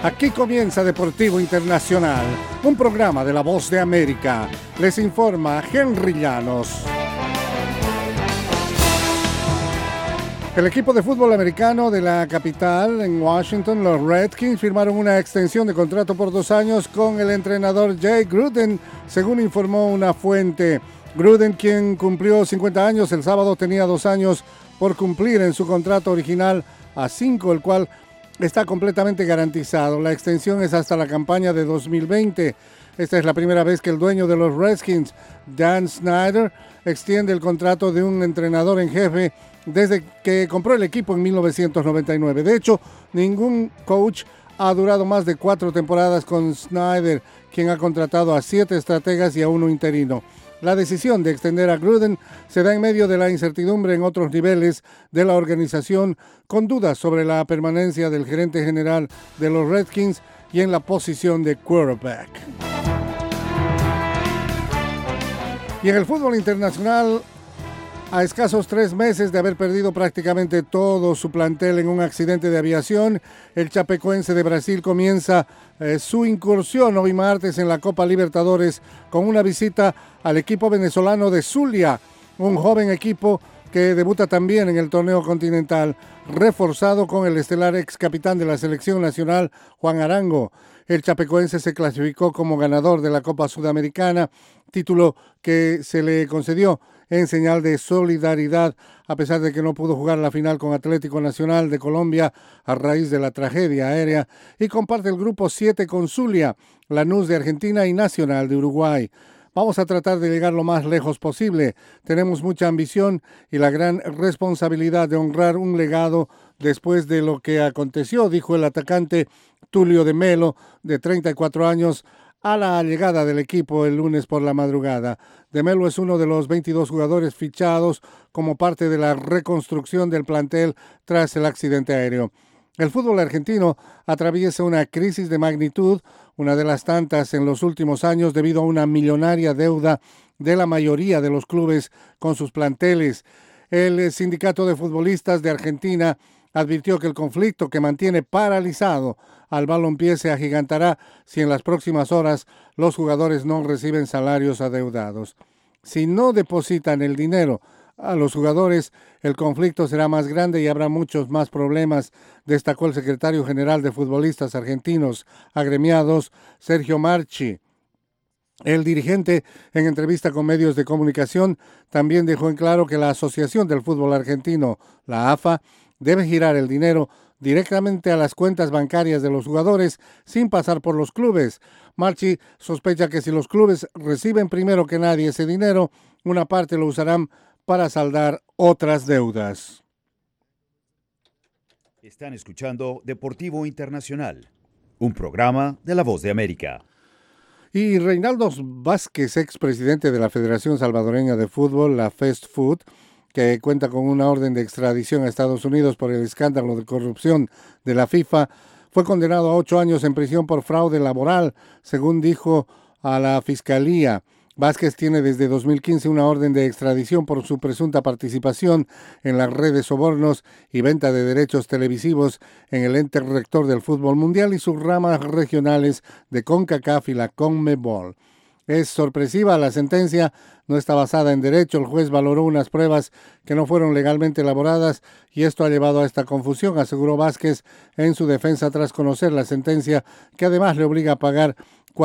Aquí comienza Deportivo Internacional, un programa de La Voz de América. Les informa Henry Llanos. El equipo de fútbol americano de la capital, en Washington, los Redskins, firmaron una extensión de contrato por 2 años con el entrenador Jay Gruden, según informó una fuente. Gruden, quien cumplió 50 años el sábado, tenía 2 años por cumplir en su contrato original a 5, el cual está completamente garantizado. La extensión es hasta la campaña de 2020. Esta es la primera vez que el dueño de los Redskins, Dan Snyder, extiende el contrato de un entrenador en jefe desde que compró el equipo en 1999. De hecho, ningún coach ha durado más de 4 temporadas con Snyder, quien ha contratado a 7 estrategas y a 1 interino. La decisión de extender a Gruden se da en medio de la incertidumbre en otros niveles de la organización, con dudas sobre la permanencia del gerente general de los Redskins y en la posición de quarterback. Y en el fútbol internacional, a escasos 3 meses de haber perdido prácticamente todo su plantel en un accidente de aviación, el Chapecoense de Brasil comienza su incursión hoy martes en la Copa Libertadores con una visita al equipo venezolano de Zulia, un joven equipo que debuta también en el torneo continental, reforzado con el estelar ex capitán de la selección nacional, Juan Arango. El Chapecoense se clasificó como ganador de la Copa Sudamericana, título que se le concedió en señal de solidaridad, a pesar de que no pudo jugar la final con Atlético Nacional de Colombia a raíz de la tragedia aérea, y comparte el grupo 7 con Zulia, Lanús de Argentina y Nacional de Uruguay. Vamos a tratar de llegar lo más lejos posible. Tenemos mucha ambición y la gran responsabilidad de honrar un legado después de lo que aconteció, dijo el atacante Tulio de Melo, de 34 años, a la llegada del equipo el lunes por la madrugada. De Melo es uno de los 22 jugadores fichados como parte de la reconstrucción del plantel tras el accidente aéreo. El fútbol argentino atraviesa una crisis de magnitud, una de las tantas en los últimos años, debido a una millonaria deuda de la mayoría de los clubes con sus planteles. El Sindicato de Futbolistas de Argentina advirtió que el conflicto que mantiene paralizado al balompié se agigantará si en las próximas horas los jugadores no reciben salarios adeudados. Si no depositan el dinero a los jugadores, el conflicto será más grande y habrá muchos más problemas, destacó el secretario general de futbolistas argentinos agremiados, Sergio Marchi. El dirigente, en entrevista con medios de comunicación, también dejó en claro que la Asociación del Fútbol Argentino, la AFA, debe girar el dinero directamente a las cuentas bancarias de los jugadores sin pasar por los clubes. Marchi sospecha que si los clubes reciben primero que nadie ese dinero, una parte lo usarán para saldar otras deudas. Están escuchando Deportivo Internacional, un programa de La Voz de América. Y Reinaldo Vázquez, expresidente de la Federación Salvadoreña de Fútbol, la FESFUT, que cuenta con una orden de extradición a Estados Unidos por el escándalo de corrupción de la FIFA, fue condenado a 8 años en prisión por fraude laboral, según dijo a la Fiscalía. Vázquez tiene desde 2015 una orden de extradición por su presunta participación en las redes de sobornos y venta de derechos televisivos en el ente rector del fútbol mundial y sus ramas regionales de CONCACAF y la CONMEBOL. Es sorpresiva la sentencia, no está basada en derecho. El juez valoró unas pruebas que no fueron legalmente elaboradas y esto ha llevado a esta confusión, aseguró Vázquez en su defensa tras conocer la sentencia, que además le obliga a pagar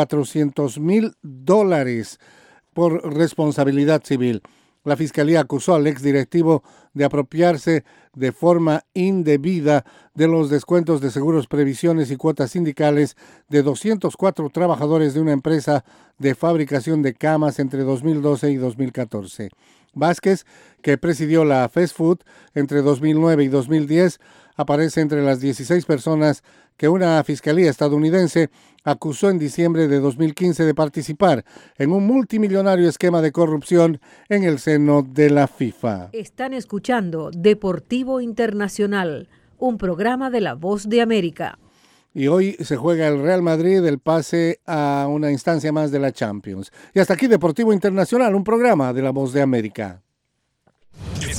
$400,000 por responsabilidad civil. La Fiscalía acusó al exdirectivo de apropiarse de forma indebida de los descuentos de seguros, previsiones y cuotas sindicales de 204 trabajadores de una empresa de fabricación de camas entre 2012 y 2014. Vázquez, que presidió la FESFUT entre 2009 y 2010, aparece entre las 16 personas que una fiscalía estadounidense acusó en diciembre de 2015 de participar en un multimillonario esquema de corrupción en el seno de la FIFA. Están escuchando Deportivo Internacional, un programa de La Voz de América. Y hoy se juega el Real Madrid el pase a una instancia más de la Champions. Y hasta aquí Deportivo Internacional, un programa de La Voz de América.